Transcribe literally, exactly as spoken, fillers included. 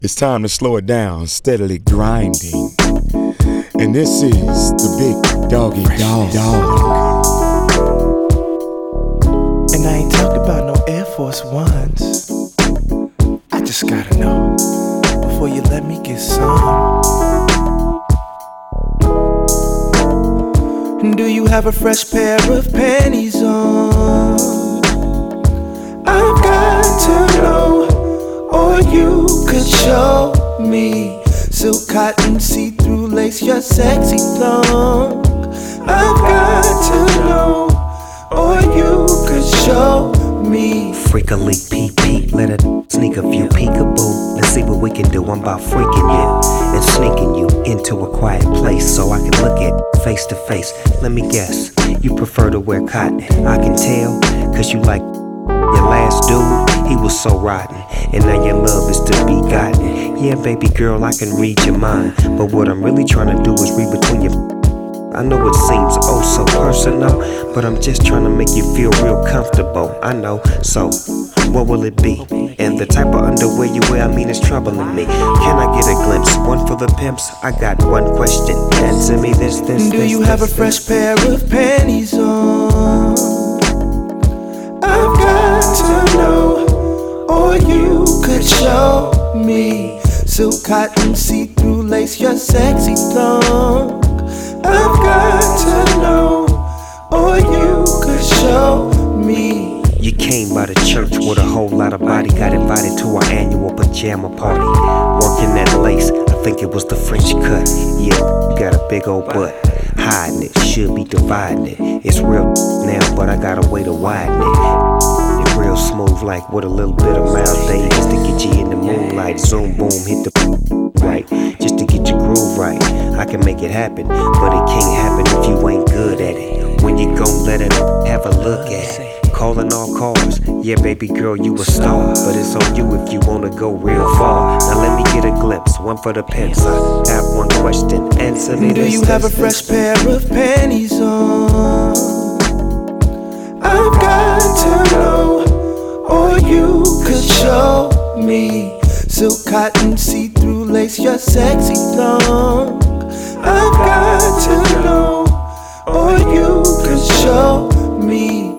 It's time to slow it down, steadily grinding. And this is the Big Doggy Dog. Dog. And I ain't talking about no Air Force Ones. I just gotta know before you let me get some. Do you have a fresh pair of panties on? I've got to know, or you could show me silk, cotton, see-through lace, your sexy thong. I've got to know, or you could show me. Freak a leak, peep, peep, let it sneak a few peekaboo. Let's see what we can do. I'm about freaking you and sneaking you into a quiet place so I can look at face to face. Let me guess, you prefer to wear cotton. I can tell, cause you like your last dude, he was so rotten. And now your love is to be gotten. Yeah, baby girl, I can read your mind, but what I'm really trying to do is read between your. I know it seems oh so personal, but I'm just trying to make you feel real comfortable. I know, so what will it be? And the type of underwear you wear, I mean, it's troubling me. Can I get a glimpse? One for the pimps? I got one question. Answer me this, this, Do this, you this, have a this, fresh this. pair of panties on? I've got to know, or you could show me silk, cotton, see-through lace, your sexy thong. I've got to know, or you could show me. You came by the church with a whole lot of body. Got invited to our annual pajama party. Working that lace, I think it was the French cut. Yeah, you got a big old butt. Hiding it, should be dividing it. It's real now, but I got a way to widen it. It's real smooth, like with a little bit of mild day, just to get you in the moonlight. Zoom, boom, hit the right, just to get your groove right. I can make it happen, but it can't happen if you ain't good at it. When you gon' let it have a look at it. Calling all cars, yeah, baby girl, you a star, but it's on you if you wanna go real far. Now let me get a glimpse, one for the pimps. I have one question, answer me. Do this, you have a this, fresh this. pair of panties on? I've got to know, or you could show me silk, cotton, see-through lace, your sexy thong. I've got to know, or you could show me.